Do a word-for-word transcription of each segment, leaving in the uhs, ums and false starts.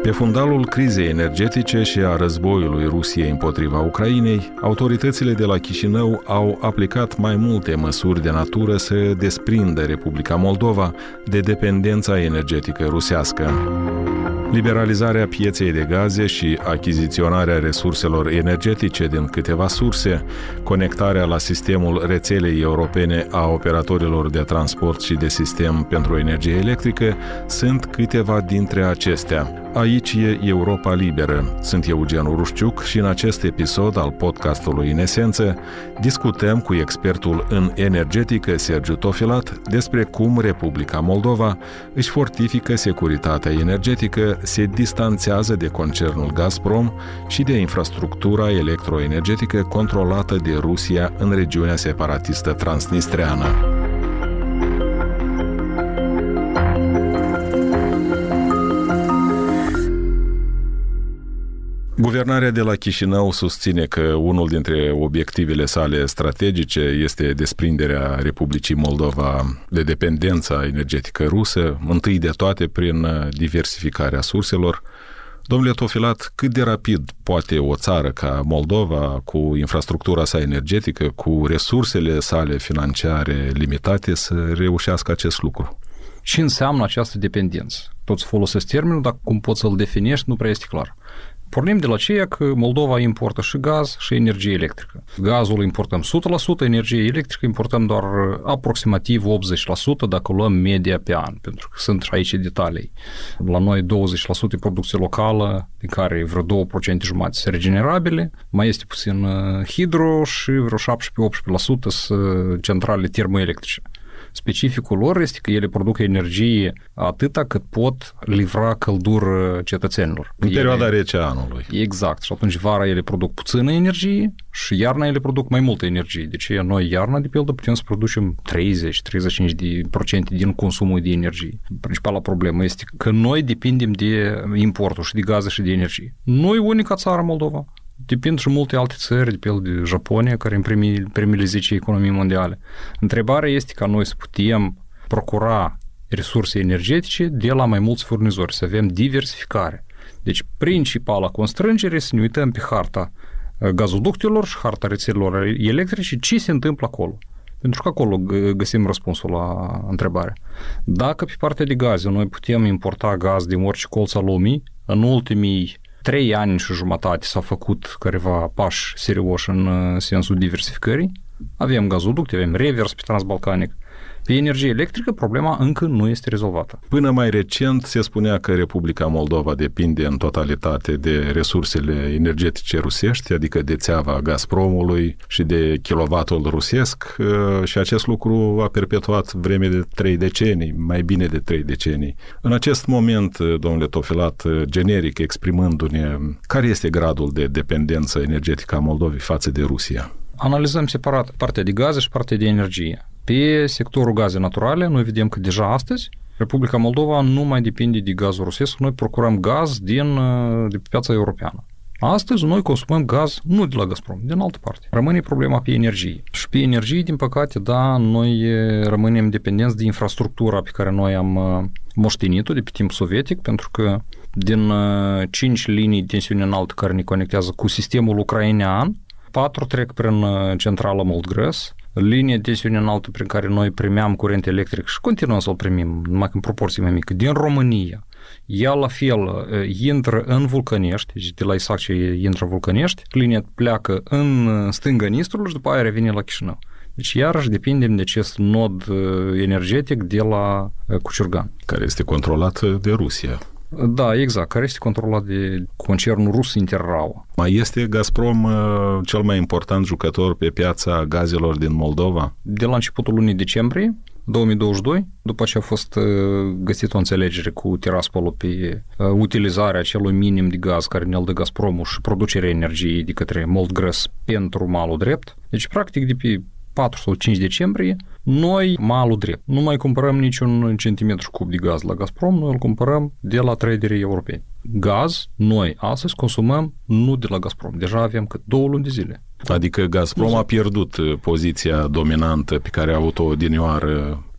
Pe fundalul crizei energetice și a războiului Rusiei împotriva Ucrainei, autoritățile de la Chișinău au aplicat mai multe măsuri de natură să desprindă Republica Moldova de dependența energetică rusească. Liberalizarea pieței de gaze și achiziționarea resurselor energetice din câteva surse, conectarea la sistemul rețelei europene a operatorilor de transport și de sistem pentru energie electrică sunt câteva dintre acestea. Aici e Europa Liberă. Sunt Eugen Urușciuc și în acest episod al podcastului În Esență discutăm cu expertul în energetică Sergiu Tofilat despre cum Republica Moldova își fortifică securitatea energetică, se distanțează de concernul Gazprom și de infrastructura electroenergetică controlată de Rusia în regiunea separatistă transnistreană. Guvernarea de la Chișinău susține că unul dintre obiectivele sale strategice este desprinderea Republicii Moldova de dependența energetică rusă, întâi de toate prin diversificarea surselor. Domnule Tofilat, cât de rapid poate o țară ca Moldova, cu infrastructura sa energetică, cu resursele sale financiare limitate, să reușească acest lucru? Ce înseamnă această dependență? Toți folosesc termenul, dar cum poți să-l definești nu prea este clar. Pornim de la ceea că Moldova importă și gaz și energie electrică. Gazul importăm o sută la sută, energie electrică importăm doar aproximativ optzeci la sută dacă luăm media pe an, pentru că sunt aici detalii. La noi douăzeci la sută producție locală, din care vreo două procente jumate sunt regenerabile, mai este puțin hidro și vreo șaptesprezece la sută sunt centrale termoelectrice. Specificul lor este că ele produc energie atâta cât pot livra căldură cetățenilor. În perioada ele... rece a anului. Exact. Și atunci vara ele produc puțină energie și iarna ele produc mai multă energie. Deci noi iarna, de pildă, putem să producem treizeci la treizeci și cinci la sută din consumul de energie. Principala problemă este că noi depindem de importul și de gaze și de energie. Noi, unica țară, Moldova. Depind și multe alte țări, de pildă de Japonia, care în primii, primele zece economii mondiale. Întrebarea este ca noi să putem procura resurse energetice de la mai mulți furnizori, să avem diversificare. Deci, principala constrângere să ne uităm pe harta gazoductelor și harta rețelelor electrice, ce se întâmplă acolo. Pentru că acolo găsim răspunsul la întrebare. Dacă pe partea de gaze noi putem importa gaz din orice colț al lumii, în ultimii Trei ani și jumătate s-au făcut careva pași serioși în sensul diversificării. Avem gazoducte, avem revers pe transbalcanic. Pe energie electrică, problema încă nu este rezolvată. Până mai recent se spunea că Republica Moldova depinde în totalitate de resursele energetice rusești, adică de țeava Gazpromului și de kilovatul rusesc, și acest lucru a perpetuat vreme de trei decenii, mai bine de trei decenii. În acest moment, domnule Tofilat, generic exprimându-ne, care este gradul de dependență energetică a Moldovei față de Rusia? Analizăm separat partea de gaze și partea de energie. Pe sectorul gaze naturale, noi vedem că deja astăzi Republica Moldova nu mai depinde de gazul rusesc, noi procurăm gaz din, de pe piața europeană. Astăzi noi consumăm gaz nu de la Gazprom, din altă parte. Rămâne problema pe energie. Și pe energie, din păcate, da, noi rămânem dependenți de infrastructura pe care noi am moștenit-o de pe timp sovietic, pentru că din cinci linii de tensiune înaltă care ne conectează cu sistemul ucrainean, patru trec prin centrala Moldgres, linie de tensiune înaltă prin care noi primeam curent electric și continuăm să-l primim, numai în proporție mai mică, din România. Ea la fel intră în Vulcănești, deci de la Isac intră în Vulcănești, linia pleacă în stânga Nistrului și după aia revine la Chișinău. Deci iarăși depindem de acest nod energetic de la Cuciurgan. Care este controlat de Rusia. Da, exact, care este controlat de concernul rus Interrao. Mai este Gazprom cel mai important jucător pe piața gazelor din Moldova? De la începutul lunii decembrie două mii douăzeci și doi, după ce a fost găsită o înțelegere cu Tiraspolul pe utilizarea acelui minim de gaz care ne-l dă Gazpromul și producerea energiei de către Moldgres pentru malul drept. Deci, practic, de pe patru sau cinci decembrie, noi, malul drept, nu mai cumpărăm niciun centimetru cub de gaz la Gazprom, noi îl cumpărăm de la traderii europeni. Gaz, noi astăzi consumăm nu de la Gazprom, deja avem cât două luni de zile. Adică Gazprom a pierdut poziția dominantă pe care a avut-o odinioară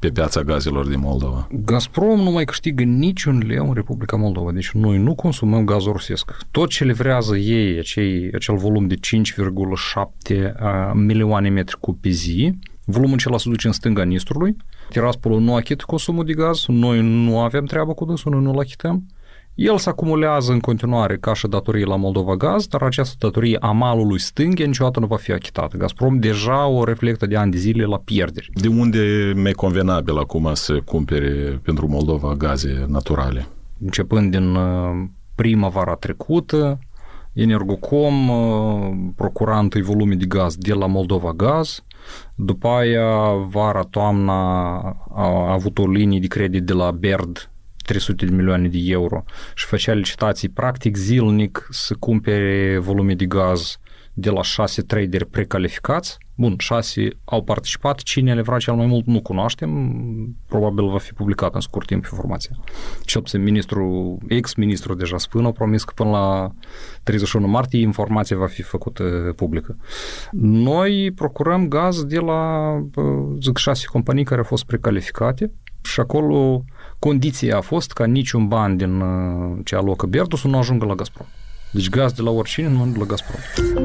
pe piața gazelor din Moldova? Gazprom nu mai câștigă niciun leu în Republica Moldova, deci noi nu consumăm gaz rusesc. Tot ce livrează ei, acei, acel volum de cinci virgulă șapte milioane metri cub pe zi, volumul acela se duce în stânga Nistrului, Tiraspolul nu achită consumul de gaz, noi nu avem treabă cu dânsul, noi nu-l achităm. El se acumulează în continuare ca și datorie la Moldova Gaz, dar această datorie a malului stânghe niciodată nu va fi achitată. Gazprom deja o reflectă de ani de zile la pierderi. De unde e mai convenabil acum să cumpere pentru Moldova gaze naturale? Începând din primăvara trecută, Energocom procura întâi volume de gaz de la Moldova Gaz, după aia vara, toamna a avut o linie de credit de la BERD, trei sute de milioane de euro, și făcea licitații practic zilnic să cumpere volume de gaz de la șase traderi precalificați. Bun, șase au participat, cine le vrea cel mai mult nu cunoaștem, probabil va fi publicat în scurt timp informația. Cel puțin ministrul, ex-ministrul deja spune, au promis că până la treizeci și unu martie informația va fi făcută publică. Noi procurăm gaz de la, zic, șase companii care au fost precalificate și acolo condiția a fost ca niciun ban din ce alocă BERD să nu ajungă la Gazprom. Deci gaz de la oricine, nu de la Gazprom.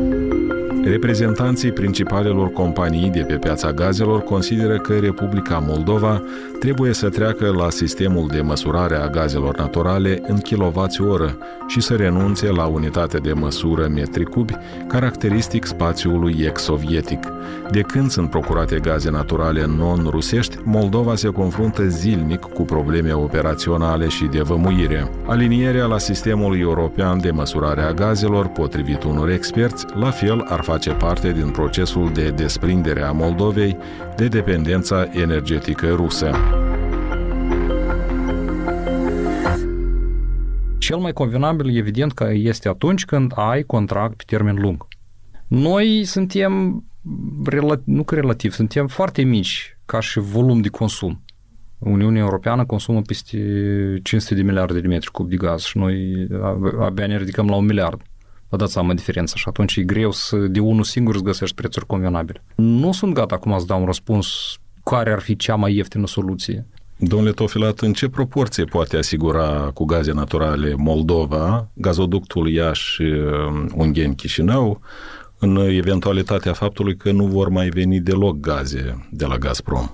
Reprezentanții principalelor companii de pe piața gazelor consideră că Republica Moldova trebuie să treacă la sistemul de măsurare a gazelor naturale în kilowați-oră și să renunțe la unitatea de măsură metri cubi, caracteristic spațiului ex-sovietic. De când sunt procurate gaze naturale non-rusești, Moldova se confruntă zilnic cu probleme operaționale și de vămuire. Alinierea la sistemul european de măsurare a gazelor, potrivit unor experți, la fel ar face parte din procesul de desprindere a Moldovei de dependența energetică rusă. Cel mai convenabil, evident, că este atunci când ai contract pe termen lung. Noi suntem, nu că relativ, suntem foarte mici ca și volum de consum. Uniunea Europeană consumă peste cinci sute de miliarde de metri cub de gaz și noi abia ne ridicăm la un miliard. Vă dați seama diferența și atunci e greu să de unul singur să găsești prețuri convenabile. Nu sunt gata acum să dau un răspuns care ar fi cea mai ieftină soluție. Domnule Tofilat, în ce proporție poate asigura cu gaze naturale Moldova, gazoductul Iași-Ungheni-Chișinău, în eventualitatea faptului că nu vor mai veni deloc gaze de la Gazprom?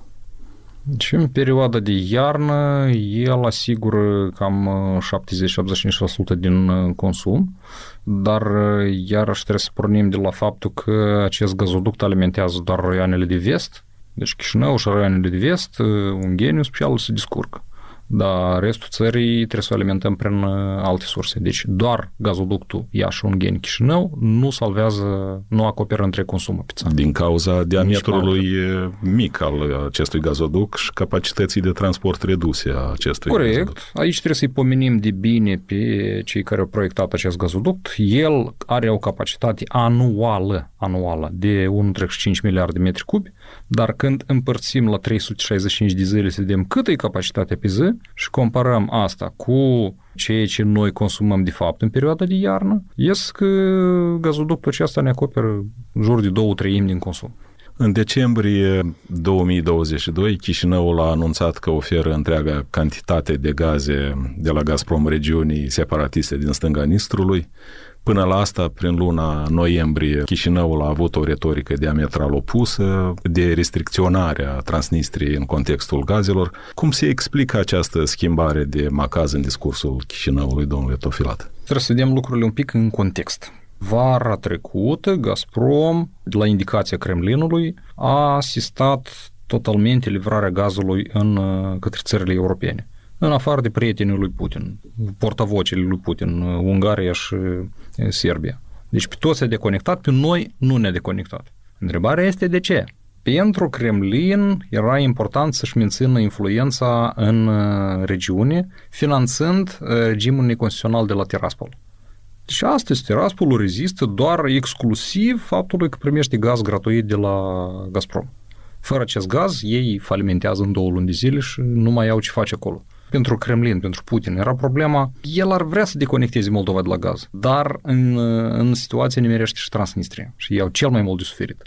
Și în perioada de iarnă el asigură cam șaptezeci la șaptezeci și cinci la sută din consum, dar iarăși trebuie să pornim de la faptul că acest gazoduct alimentează doar raioanele de vest, deci Chișinău și raioanele de vest, Ungheniu special se descurcă. Dar restul țării trebuie să o alimentăm prin alte surse. Deci doar gazoductul Iași-Ungheni-Chișinău nu salvează, nu acoperă între consumul pe țară. Din cauza diametrului mic al acestui gazoduct și capacității de transport reduse a acestui Corect. gazoduct. Aici trebuie să-i pomenim de bine pe cei care au proiectat acest gazoduct. El are o capacitate anuală, anuală de unu virgulă cinci miliarde de metri cubi, dar când împărțim la trei sute șaizeci și cinci de zile să vedem cât e capacitatea pe zi și comparăm asta cu ceea ce noi consumăm de fapt în perioada de iarnă, ies că gazoductul acesta ne acoperă în jur de două treimi din consum. În decembrie două mii douăzeci și doi, Chișinăul a anunțat că oferă întreaga cantitate de gaze de la Gazprom regiunii separatiste din stânga Nistrului. Până la asta, prin luna noiembrie, Chișinăul a avut o retorică diametral opusă de restricționare a Transnistriei în contextul gazelor. Cum se explică această schimbare de macaz în discursul Chișinăului, domnule Tofilat? Trebuie să vedem lucrurile un pic în context. Vara trecută, Gazprom, de la indicația Kremlinului, a asistat totalmente livrarea gazului în către țările europene, în afară de prietenii lui Putin, portavocile lui Putin, Ungaria și Serbia. Deci pe toți s-a deconectat, pe noi nu ne-a deconectat. Întrebarea este de ce? Pentru Kremlin era important să-și mențină influența în regiune, finanțând regimul neconstituțional de la Tiraspol. Deci astăzi Tiraspolul rezistă doar exclusiv faptului că primește gaz gratuit de la Gazprom. Fără acest gaz, ei falimentează în două luni de zile și nu mai au ce face acolo. Pentru Kremlin, pentru Putin, era problema, el ar vrea să deconecteze Moldova de la gaz, dar în, în situație nimerește și Transnistria și ei au cel mai mult de suferit.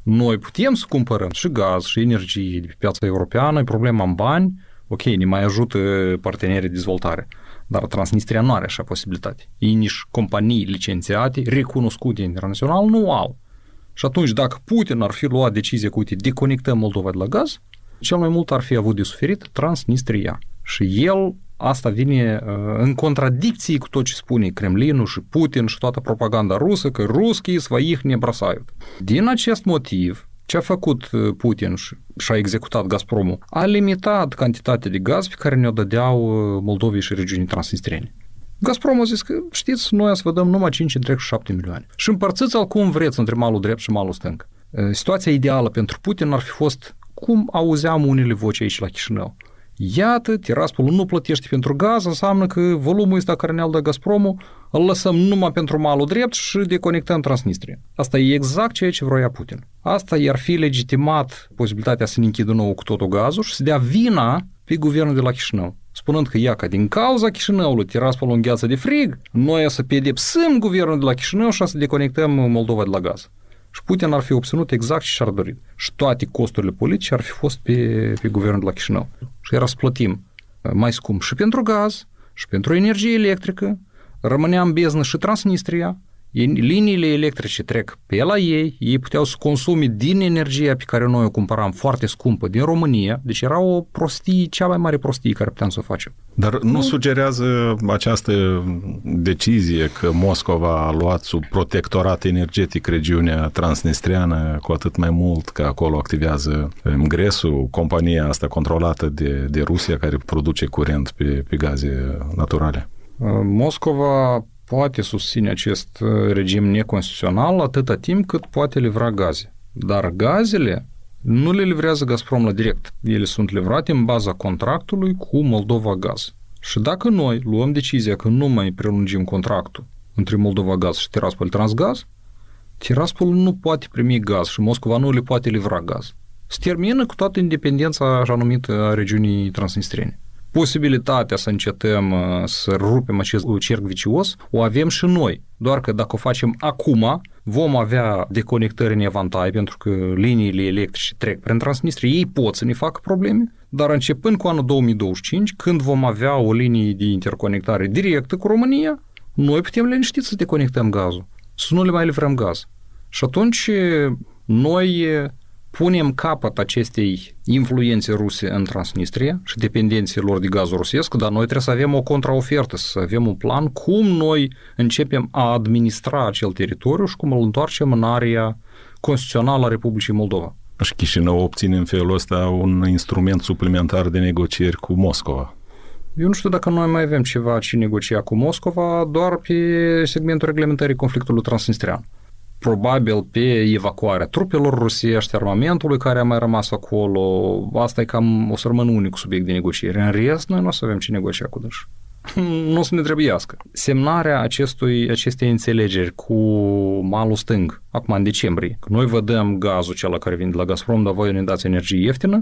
Noi putem să cumpărăm și gaz și energie de pe piața europeană, e problema în bani, ok, ne mai ajută partenerii de dezvoltare, dar Transnistria nu are așa posibilitate. Ei nici companii licențiate, recunoscute internațional, nu au. Și atunci, dacă Putin ar fi luat decizia că, uite, deconectăm Moldova de la gaz, cel mai mult ar fi avut de suferit Transnistria. Și el, asta vine uh, în contradicție cu tot ce spune Kremlinul și Putin și toată propaganda rusă, că ruschii своих не бросают. Din acest motiv, ce a făcut Putin și a executat Gazpromul? A limitat cantitatea de gaz pe care ne-o dădeau Moldovei și regiunii transnistriene. Gazprom a zis că, știți, noi să vă dăm numai cinci virgulă șapte milioane. Și împărțiți-l cum vreți între malul drept și malul stâng. Situația ideală pentru Putin ar fi fost cum auzeam unele voci aici la Chișinău. Iată, Tiraspolul nu plătește pentru gaz, înseamnă că volumul ăsta care ne-l dă Gazpromul îl lăsăm numai pentru malul drept și deconectăm Transnistria. Asta e exact ceea ce vroia Putin. Asta i-ar fi legitimat posibilitatea să ne închidă nou cu totul gazul și să dea vina pe guvernul de la Chișinău, spunând că ia că din cauza Chișinăului Tiraspolul îngheață de frig, noi să pedepsim guvernul de la Chișinău și să deconectăm Moldova de la gaz. Și Putin ar fi obținut exact ce și-ar dorit. Și toate costurile politice ar fi fost pe, pe guvernul de la Chișinău. Și era să plătim mai scump și pentru gaz, și pentru energie electrică, rămânea în beznă și Transnistria, liniile electrice trec pe la ei, ei puteau să consume din energia pe care noi o cumpăram foarte scumpă din România, deci era o prostie, cea mai mare prostie care puteam să o facem. Dar nu, nu sugerează această decizie că Moscova a luat sub protectorat energetic regiunea transnistriană, cu atât mai mult că acolo activează Mgresul, compania asta controlată de, de Rusia care produce curent pe, pe gaze naturale? Moscova poate susține acest regim neconstituțional atâta timp cât poate livra gaze. Dar gazele nu le livrează Gazprom la direct. Ele sunt livrate în baza contractului cu Moldova Gaz. Și dacă noi luăm decizia că nu mai prelungim contractul între Moldova Gaz și Tiraspol Transgaz, Tiraspol nu poate primi gaz și Moscova nu le poate livra gaz. Se termină cu toată independența așa numită a regiunii transnistriene. Posibilitatea să încetăm să rupem acest cerc vicios o avem și noi, doar că dacă o facem acum, vom avea deconectări în evantai, pentru că liniile electrice trec prin Transnistria, ei pot să ne facă probleme, dar începând cu anul două mii douăzeci și cinci, când vom avea o linie de interconectare directă cu România, noi putem liniștit să deconectăm gazul, să nu le mai livrăm gaz. Și atunci noi punem capăt acestei influențe ruse în Transnistria și dependenței lor de gazul rusesc, dar noi trebuie să avem o contraofertă, să avem un plan cum noi începem a administra acel teritoriu și cum îl întoarcem în area constituțională a Republicii Moldova. Și Chișinău obține în felul ăsta un instrument suplimentar de negocieri cu Moscova. Eu nu știu dacă noi mai avem ceva ce negocia cu Moscova, doar pe segmentul reglementării conflictului transnistrian. Probabil pe evacuarea trupelor rusești, armamentului care a mai rămas acolo. Asta e cam o să rămână unicul subiect de negociere. În rest, noi nu o să avem ce negocia cu dâns. Nu o să ne trebuiască. Semnarea acestui, acestei înțelegeri cu malul stâng, acum în decembrie, că noi vă dăm gazul cel care vine de la Gazprom, dar voi ne dați energie ieftină,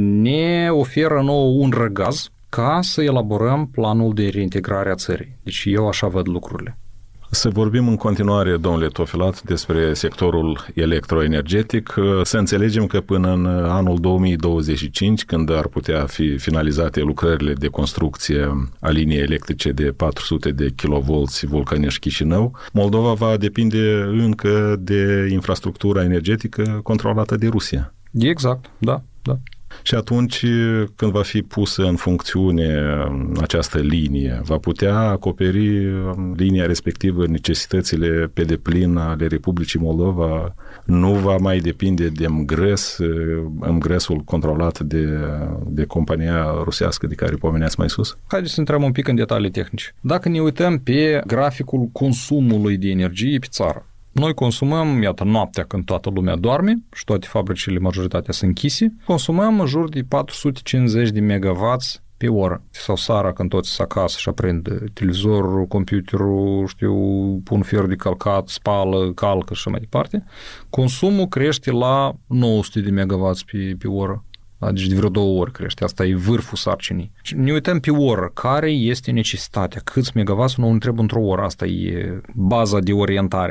ne oferă nouă un răgaz ca să elaborăm planul de reintegrare a țării. Deci eu așa văd lucrurile. Să vorbim în continuare, domnule Tofilat, despre sectorul electroenergetic. Să înțelegem că până în anul două mii douăzeci și cinci, când ar putea fi finalizate lucrările de construcție a liniei electrice de patru sute de kilovolți Vulcănești-Chișinău, Moldova va depinde încă de infrastructura energetică controlată de Rusia. Exact, da, da. Și atunci, când va fi pusă în funcțiune această linie, va putea acoperi linia respectivă necesitățile pe deplin ale Republicii Moldova? Nu va mai depinde de Mgres, Mgresul controlat de, de compania rusească de care pomeneați mai sus? Haideți să intrăm un pic în detalii tehnice. Dacă ne uităm pe graficul consumului de energie pe țară, noi consumăm, iată, noaptea când toată lumea doarme și toate fabricile, majoritatea sunt închise, consumăm în jur de patru sute cincizeci de megawatts pe oră. Sau seara când toți sunt acasă și aprind televizorul, computerul, știu, pun fier de calcat, spală, calcă și mai departe, consumul crește la nouă sute de megawatts pe, pe oră. Deci de vreo două ori crește. Asta e vârful sarcinii. Și ne uităm pe oră. Care este necesitatea? Câți megawatts? Nu întreb într-o oră. Asta e baza de orientare.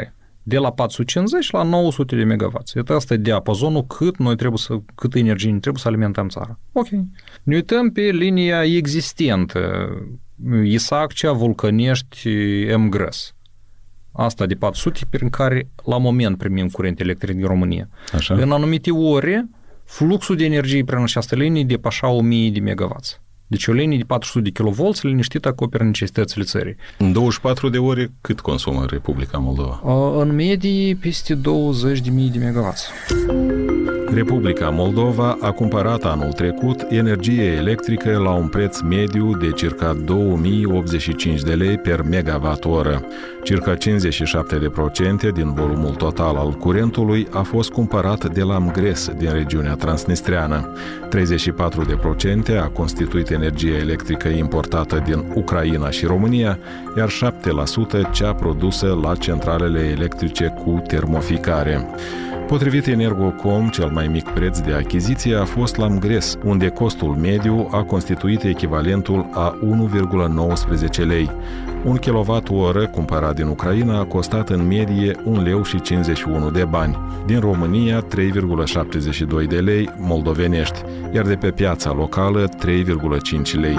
de la patru sute cincizeci la nouă sute de megawatts. Iată, asta e diapazonul cât noi trebuie să, cât energie ne trebuie să alimentăm țara. Ok. Ne uităm pe linia existentă, Isaccea, Vulcănești, Mgres. Asta de patru sute, prin care la moment primim curent electric din România. Așa. În anumite ore, fluxul de energie prin această linie depășea o mie de megawatts. Deci o linie de patru sute de kilovolți liniștită acoperă necesitățile țării. În douăzeci și patru de ore cât consumă Republica Moldova? În medie peste douăzeci de mii de megawatts. Republica Moldova a cumpărat anul trecut energie electrică la un preț mediu de circa două mii optzeci și cinci de lei per megawatt-oră. Circa cincizeci și șapte de procente din volumul total al curentului a fost cumpărat de la Mgres din regiunea transnistreană. treizeci și patru de procente a constituit energie electrică importată din Ucraina și România, iar șapte la sută cea produsă la centralele electrice cu termoficare. Potrivit Energocom, cel mai mic preț de achiziție a fost la Mgres, unde costul mediu a constituit echivalentul a unu virgulă nouăsprezece lei. Un kilowatt-oră cumpărat din Ucraina a costat în medie un leu și cincizeci și unu de bani. Din România, trei virgulă șaptezeci și doi de lei moldovenești, iar de pe piața locală, trei virgulă cinci lei.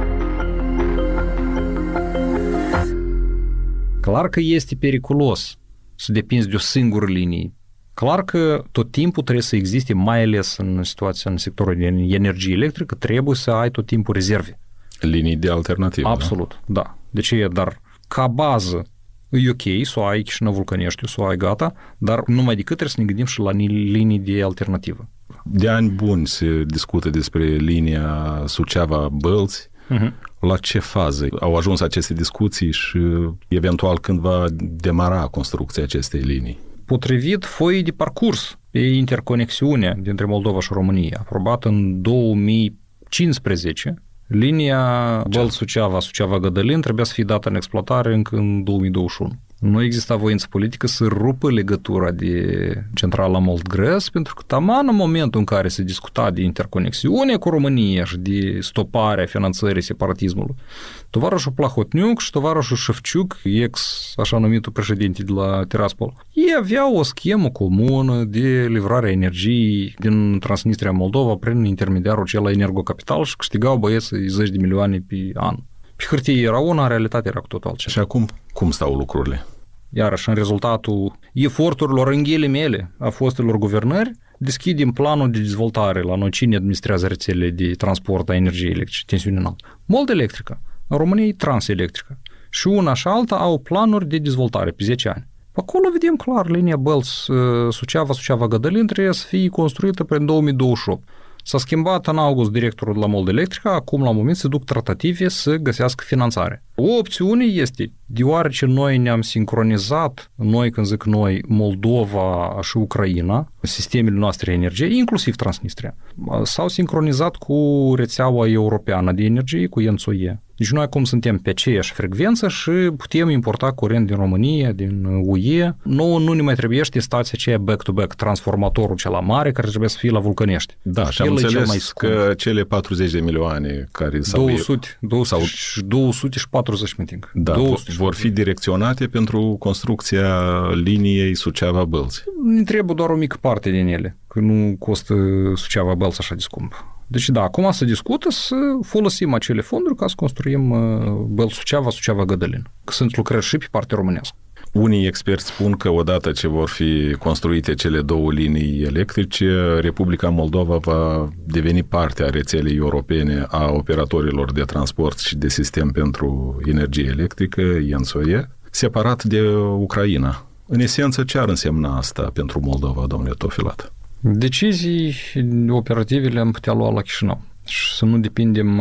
Clar că este periculos să depinzi de o singură linie. Clar că tot timpul trebuie să existe, mai ales în situația în sectorul de energie electrică, trebuie să ai tot timpul rezerve. Linii de alternativă. Absolut, da. da. Deci e, dar ca bază e ok să o ai Chișinău Vulcănești, să o ai gata, dar numai decât trebuie să ne gândim și la linii de alternativă. De ani buni se discută despre linia Suceava-Bălți. Uh-huh. La ce fază au ajuns aceste discuții și eventual când va demara construcția acestei linii? Potrivit foii de parcurs pe interconexiune dintre Moldova și România, aprobată în două mii cincisprezece, linia Bălți-Suceava, Suceava-Gădălin trebuia să fie dată în exploatare încă în două mii douăzeci și unu. Nu exista voință politică să rupă legătura de centrala Moldgres, pentru că taman în momentul în care se discuta de interconexiune cu România și de stoparea finanțării separatismului, tovarășul Plahotniuc și tovarășul Șefciuc, ex așa numitul președinte de la Tiraspol, ei aveau o schemă comună de livrare a energiei din Transnistria Moldova prin intermediarul acela Energocapital și câștigau băieții zeci de milioane pe an. Pe hârtie era una, în realitate era cu totul altceva. Și acum cum stau lucrurile? Iarăși, în rezultatul eforturilor în ghilimele a fostelor guvernări, deschidem planul de dezvoltare la noi cine administrează rețelele de transport a energiei electrice, tensiune înaltă. Mold Electrică, în România e Transelectrică. Și una și alta au planuri de dezvoltare pe zece ani. Acolo vedem clar, linia Bălți-Suceava, Suceava-Gădălin trebuie să fie construită prin două mii douăzeci și opt. S-a schimbat în august directorul de la Mold Electrica, acum la moment se duc tratative să găsească finanțare. O opțiune este, deoarece noi ne-am sincronizat, noi când zic noi, Moldova și Ucraina, sistemele noastre energie, inclusiv Transnistria, s-au sincronizat cu rețeaua europeană de energie, cu E N S O E. Deci noi acum suntem pe aceeași frecvență și putem importa curent din România, din U E. Nouă nu ne mai trebuiește stația aceea back-to-back, transformatorul cela mare, care trebuie să fie la Vulcănești. Da, și am înțeles mai că cele patruzeci de milioane care s-au... două sute, două sute, sau... două sute patruzeci, meeting. Da, vor fi direcționate pentru construcția liniei Suceava-Bălți. Ne trebuie doar o mică parte din ele, că nu costă Suceava-Bălți așa de scump. Deci da, acum se discută să folosim acele fonduri ca să construim Bălți-Suceava, Suceava-Gădălin, că sunt lucrări și pe partea românească. Unii experți spun că odată ce vor fi construite cele două linii electrice, Republica Moldova va deveni parte a rețelei europene a operatorilor de transport și de sistem pentru energie electrică, E N S O E, separat de Ucraina. În esență, ce ar însemna asta pentru Moldova, domnule Tofilat? Decizii operative le-am putea lua la Chișinău și să nu depindem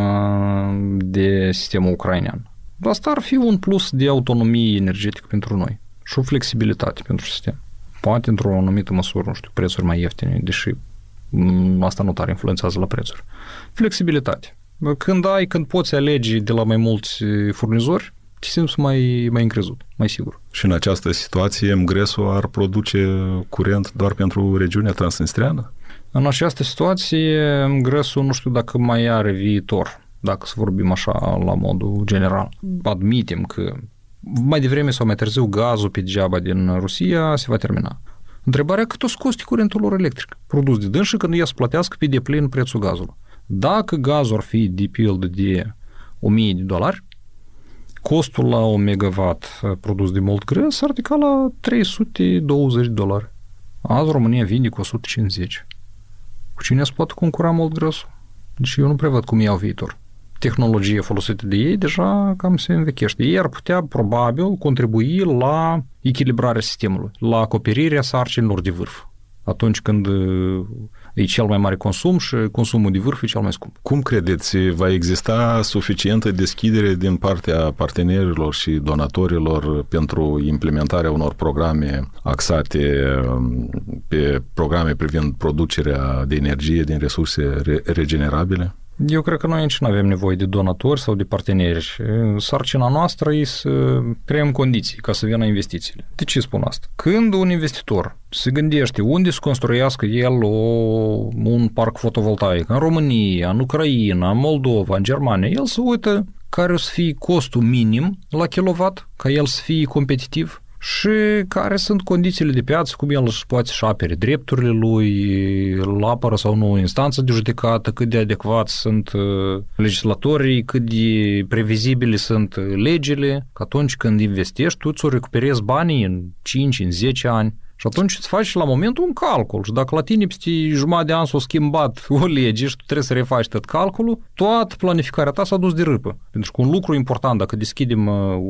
de sistemul ucrainean. Asta ar fi un plus de autonomie energetică pentru noi și o flexibilitate pentru sistem. Poate într-o anumită măsură, nu știu, prețuri mai ieftine, deși asta nu tare influențează la prețuri. Flexibilitate. Când ai, când poți alege de la mai mulți furnizori, te simți mai, mai încrezut, mai sigur. Și în această situație, Mgresul ar produce curent doar pentru regiunea transnistreană? În această situație, Mgresul nu știu dacă mai are viitor, dacă să vorbim așa la modul general. Admitem că mai devreme sau mai târziu gazul pe degeaba din Rusia se va termina. Întrebarea cât o scoste curentul lor electric produs de dânsă când ea să plătească pe deplin prețul gazului. Dacă gazul ar fi de pildă de o mie de dolari, costul la un megawatt produs de mult grâu s-ar ridica la trei sute douăzeci de dolari. Azi România vinde cu o sută cincizeci. Cu cine se poate concura mult grăsul? Deci eu nu prevăd cum iau viitor. Tehnologia folosită de ei deja cam se învechește. Ei ar putea, probabil, contribui la echilibrarea sistemului, la acoperirea sarcinilor de vârf. Atunci când e cel mai mare consum și consumul de vârf e cel mai scump. Cum credeți, va exista suficientă deschidere din partea partenerilor și donatorilor pentru implementarea unor programe axate pe programe privind producerea de energie din resurse regenerabile? Eu cred că noi aici nu avem nevoie de donatori sau de parteneri. Sarcina noastră e să creăm condiții ca să vină investițiile. De ce spun asta? Când un investitor se gândește unde să construiască el o, un parc fotovoltaic, în România, în Ucraina, în Moldova, în Germania, el se uită care o să fie costul minim la kilowatt, ca el să fie competitiv, și care sunt condițiile de piață, cum el își poate să apere drepturile lui, îl apără sau nu instanță de judecată, cât de adecvați sunt legislatorii, cât de previzibile sunt legile, că atunci când investești, tu ți-o recuperezi banii în cinci, în zece ani. Și atunci îți faci la momentul un calcul și dacă la tine peste jumătate de an s-a schimbat o lege și tu trebuie să refaci tot calculul, toată planificarea ta s-a dus de râpă. Pentru că un lucru important, dacă deschidem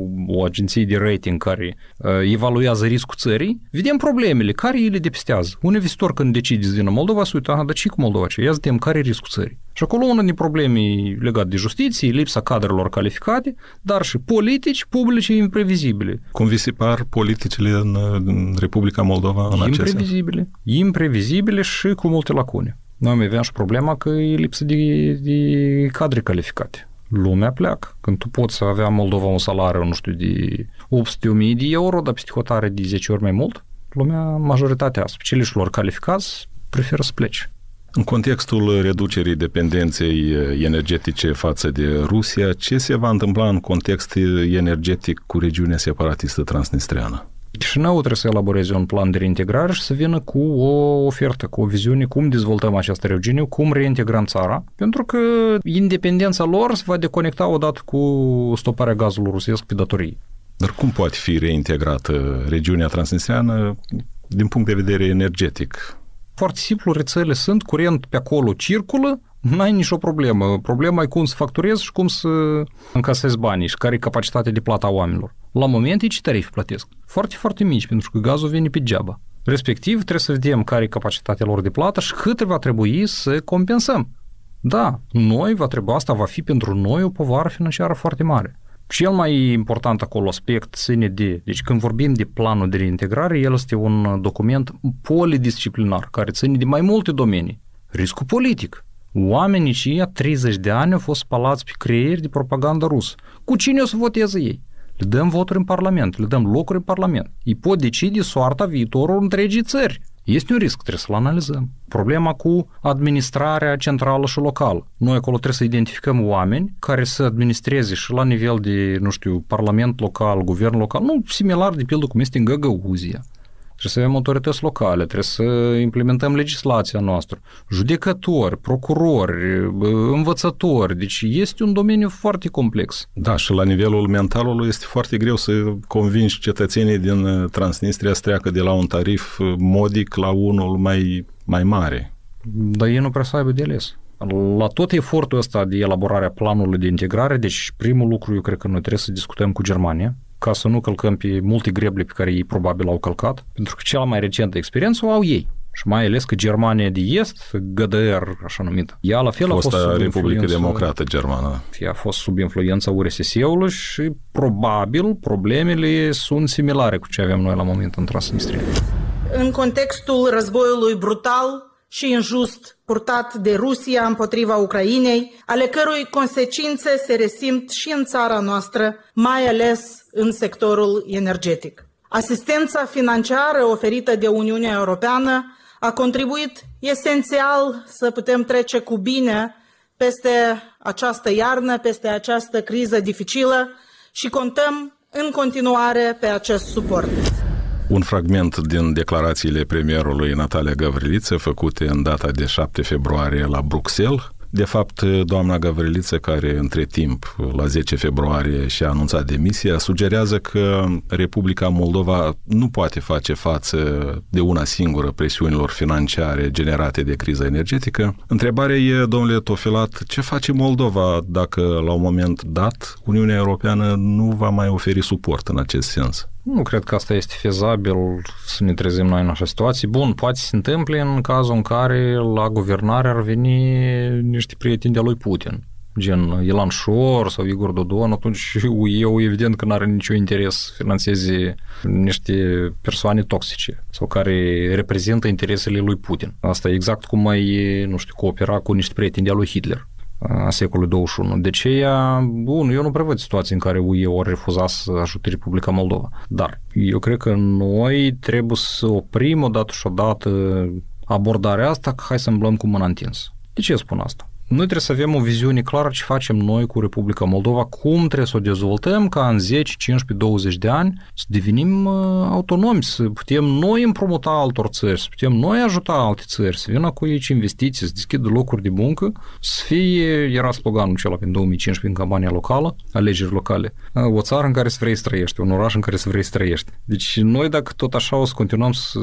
o agenție de rating care evaluează riscul țării, vedem problemele, care ele depistează. Un investitor când decide să vină Moldova, se uită, aha, dar ce cu Moldova? Ia să vedem care e riscul țării. Și acolo una din probleme legate de justiție, lipsa cadrelor calificate, dar și politici publice imprevizibile. Cum vi se par politicile în, în Republica Moldova în acestea? Imprevizibile. Imprevizibile și cu multe lacune. Noi mai aveam și problema că e lipsă de, de cadre calificate. Lumea pleacă. Când tu poți avea în Moldova un salariu, nu știu, de opt sute de mii de euro, dar peste hotare de zece ori mai mult, lumea, majoritatea specialiștilor calificați, preferă să plece. În contextul reducerii dependenței energetice față de Rusia, ce se va întâmpla în context energetic cu regiunea separatistă transnistreană? Chișinău trebuie să elaboreze un plan de reintegrare și să vină cu o ofertă, cu o viziune cum dezvoltăm această regiune, cum reintegrăm țara, pentru că independența lor se va deconecta odată cu stoparea gazului rusesc pe datorii. Dar cum poate fi reintegrată regiunea transnistreană din punct de vedere energetic? Foarte simplu, rețele sunt, curent pe acolo circulă, n-ai nicio problemă. Problema e cum să facturezi și cum să încasezi banii și care e capacitatea de plată a oamenilor. La moment e ce tarifi plătesc. Foarte, foarte mici, pentru că gazul vine pe degeaba. Respectiv, trebuie să vedem care e capacitatea lor de plată și cât va trebui să compensăm. Da, noi va trebui, asta va fi pentru noi o povară financiară foarte mare. Cel mai important acolo aspect ține de, deci când vorbim de planul de reintegrare, el este un document polidisciplinar, care ține de mai multe domenii. Riscul politic. Oamenii cei treizeci de ani au fost spălați pe creieri de propaganda rusă. Cu cine o să voteze ei? Le dăm voturi în Parlament, le dăm locuri în Parlament. Ei pot decide soarta viitorul întregii țări. Este un risc, trebuie să-l analizăm. Problema cu administrarea centrală și locală. Noi acolo trebuie să identificăm oameni care să administreze și la nivel de, nu știu, parlament local, guvern local, nu similar de pildă cum este în Găgăuzia. Trebuie să avem autorități locale, trebuie să implementăm legislația noastră, judecători, procurori, învățători, deci este un domeniu foarte complex. Da, și la nivelul mentalului este foarte greu să convingi cetățenii din Transnistria să treacă de la un tarif modic la unul mai, mai mare. Dar ei nu prea să aibă de ales. La tot efortul ăsta de elaborare a planului de integrare, deci primul lucru eu cred că noi trebuie să discutăm cu Germania, ca să nu călcăm pe multe greble pe care ei probabil au călcat, pentru că cea mai recentă experiență o au ei. Și mai ales că Germania de Est, G D R, așa numită, ea la fel a fost sub Republică Democrată Germană. Ea a fost sub influența U R S S-ului și probabil problemele sunt similare cu ce avem noi la moment în Transnistria. În contextul războiului brutal și injust purtat de Rusia împotriva Ucrainei, ale cărui consecințe se resimt și în țara noastră, mai ales în sectorul energetic. Asistența financiară oferită de Uniunea Europeană a contribuit esențial să putem trece cu bine peste această iarnă, peste această criză dificilă și contăm în continuare pe acest suport. Un fragment din declarațiile premierului Natalia Gavriliță făcute în data de șapte februarie la Bruxelles. De fapt, doamna Gavriliță, care între timp, la zece februarie, și-a anunțat demisia, sugerează că Republica Moldova nu poate face față de una singură presiunilor financiare generate de criza energetică. Întrebarea e, domnule Tofilat, ce face Moldova dacă, la un moment dat, Uniunea Europeană nu va mai oferi suport în acest sens? Nu cred că asta este fezabil să ne trezim noi în așa situație. Bun, poate se întâmple în cazul în care la guvernare ar veni niște prieteni de lui Putin, gen Ilan Șor sau Igor Dodon, atunci eu evident că n-are niciun interes să financeze niște persoane toxice sau care reprezintă interesele lui Putin. Asta e exact cum mai, nu știu, coopera cu niște prieteni de lui Hitler a secolului douăzeci și unu. De aceea, bun, eu nu prevăd situații în care U E ori refuza să ajute Republica Moldova. Dar eu cred că noi trebuie să oprim odată și odată abordarea asta, că hai să îmblăm cu mâna întins. De ce spun asta? Noi trebuie să avem o viziune clară ce facem noi cu Republica Moldova, cum trebuie să o dezvoltăm ca în zece, cincisprezece, douăzeci de ani să devenim autonomi, să putem noi împrumuta altor țări, să putem noi ajuta alte țări, să vină cu aici investiții, să deschidă locuri de muncă, să fie, era sloganul acela în două mii cincisprezece în campania locală, alegeri locale, o țară în care să vrei să trăiești, un oraș în care să vrei să trăiești. Deci noi dacă tot așa o să continuăm să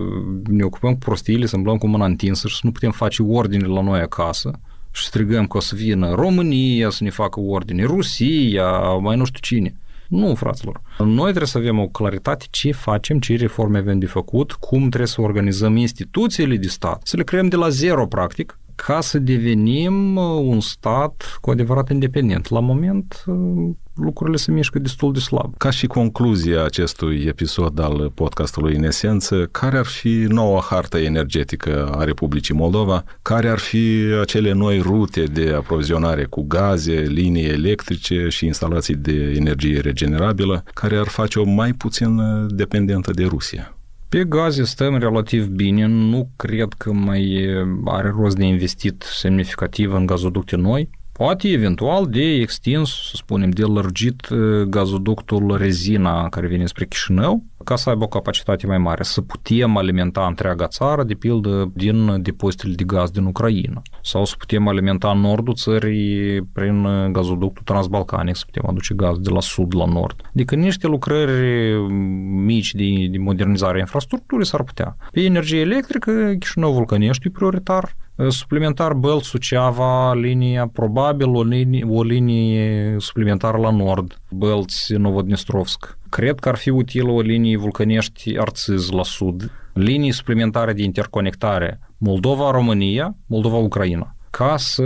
ne ocupăm cu prostiile, să îmblăm cu mâna întinsă și să nu putem face ordine la noi acasă, și strigăm că o să vină România să ne facă ordine, Rusia, mai nu știu cine. Nu, fraților. Noi trebuie să avem o claritate ce facem, ce reforme avem de făcut, cum trebuie să organizăm instituțiile de stat, să le creăm de la zero, practic, ca să devenim un stat cu adevărat independent. La moment, lucrurile se mișcă destul de slab. Ca și concluzia acestui episod al podcastului În Esență, care ar fi noua hartă energetică a Republicii Moldova? Care ar fi acele noi rute de aprovizionare cu gaze, linii electrice și instalații de energie regenerabilă, care ar face-o mai puțin dependentă de Rusia? Pe gaze stăm relativ bine, nu cred că mai are rost de investit semnificativ în gazoducte noi. Poate eventual de extins, să spunem, de lărgit gazoductul Rezina care vine spre Chișinău, ca să aibă o capacitate mai mare, să putem alimenta întreaga țară, de pildă, din depozitele de gaz din Ucraina. Sau să putem alimenta nordul țării prin gazoductul transbalcanic, să putem aduce gaz de la sud la nord. Adică niște lucrări mici de, de modernizare a infrastructurii s-ar putea. Pe energie electrică, Chișinău-Vulcănești e prioritar. Suplimentar Bălți-Suceava, linia, probabil o linie, o linie suplimentară la nord, Bălți-Novodnistrovsk. Cred că ar fi utilă o linie Vulcănești-Arțiz la sud, linii suplimentare de interconectare Moldova-România, Moldova-Ucraina, ca să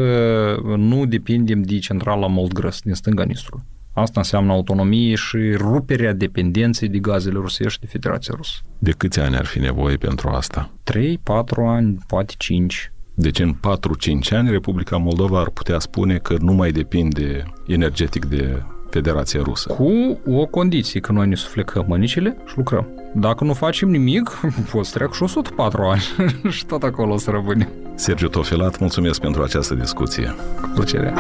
nu depindem de centrala Moldgrăs din stânga Nistrului. Asta înseamnă autonomie și ruperea dependenței de gazele rusești de Federația Rusă. De câți ani ar fi nevoie pentru asta? trei patru ani, poate cinci. Deci în patru cinci ani Republica Moldova ar putea spune că nu mai depinde energetic de Federația Rusă. Cu o condiție, că noi ne suflecăm mânicile și lucrăm. Dacă nu facem nimic, poți trec și o sută patru ani și tot acolo o să rămânem. Sergiu Tofilat, mulțumesc pentru această discuție. Cu plăcere.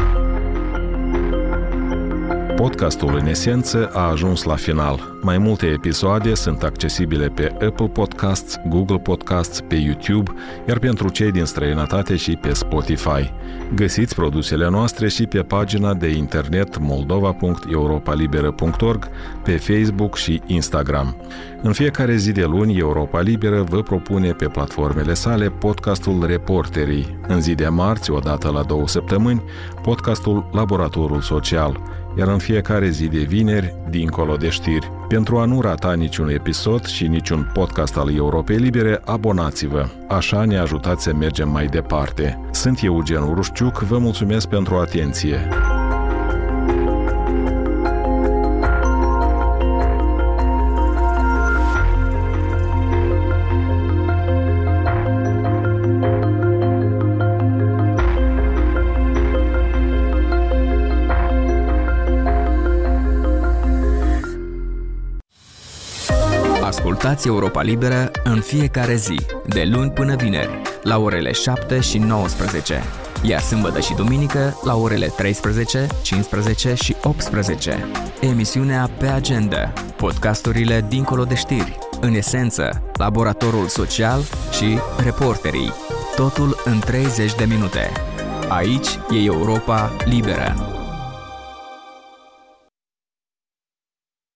Podcastul În Esență a ajuns la final. Mai multe episoade sunt accesibile pe Apple Podcasts, Google Podcasts, pe YouTube, iar pentru cei din străinătate și pe Spotify. Găsiți produsele noastre și pe pagina de internet moldova punct europa liberă punct org, pe Facebook și Instagram. În fiecare zi de luni, Europa Liberă vă propune pe platformele sale podcastul Reporterii. În zi de marți, o dată la două săptămâni, podcastul Laboratorul Social. Iar în fiecare zi de vineri, dincolo de știri. Pentru a nu rata niciun episod și niciun podcast al Europei Libere, abonați-vă. Așa ne ajutați să mergem mai departe. Sunt Eugen Urușciuc, vă mulțumesc pentru atenție. Ascultați Europa Liberă în fiecare zi, de luni până vineri, la orele șapte și nouăsprezece. iar sâmbătă și duminică la orele treisprezece, cincisprezece și optsprezece. Emisiunea Pe Agenda, podcasturile dincolo de știri, în esență, laboratorul social și reporterii. Totul în treizeci de minute. Aici e Europa Liberă.